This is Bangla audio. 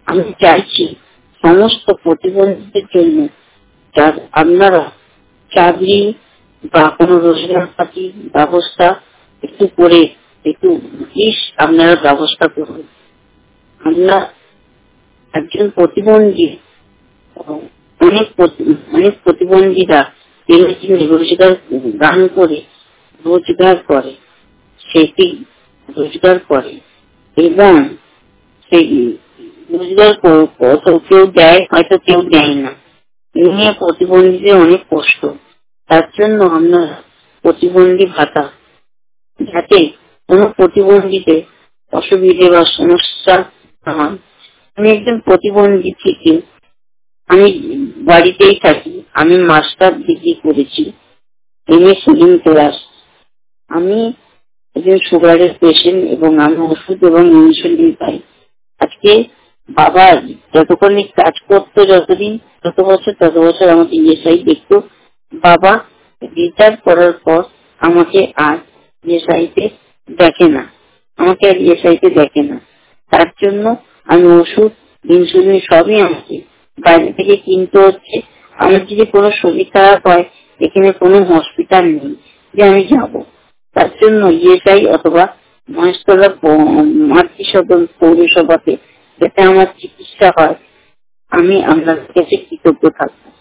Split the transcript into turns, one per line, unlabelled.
আমি চাইছি সমস্ত প্রতিবন্ধীদের জন্য আপনারা চাকরি বা কোনো রোজগার পাতি ব্যবস্থা একটু করে একটু প্লিজ আপনারা ব্যবস্থা করুন। আমরা একজন প্রতিবন্ধী, অনেক প্রতিবন্ধীরা রোজগার দান করে সেটি রোজগার করে এবং সেই রোজগার কেউ দেয়, হয়তো কেউ দেয় না। নিয়ে প্রতিবন্ধীদের অনেক কষ্ট। তার জন্য আমরা প্রতিবন্ধী ভাতা, যাতে কোনো প্রতিবন্ধীদের অসুবিধে বা সমস্যা না হয়। আমি একজন প্রতিবন্ধী থেকে আমি বাড়িতেই থাকি। আমি মাস্টার ডিগ্রি করেছি, MA সেকেন্ড ক্লাস। আমি একজন সুগারের পেশেন্ট এবং আমি ওষুধ এবং ইনসুলিন পাই। আজকে বাবা যতক্ষণ কাজ করতো, যত বছর আমাকে ESI দেখতো। বাবা রিটায়ার করার পর আমাকে আর ESI তে দেখে না। তার জন্য আমি ওষুধ ইনসুলিন সবই আমাকে বাইরে থেকে কিনতে হচ্ছে। আমার যদি কোনো শরীর খারাপ হয়, এখানে কোনো হসপিটাল নেই যে আমি যাব। তার জন্য ESI অথবা মহেশতলা মাতৃসদন পৌরসভাতে যাতে আমার চিকিৎসা হয়, আমি আপনাদের কাছে কৃতজ্ঞ থাকবো।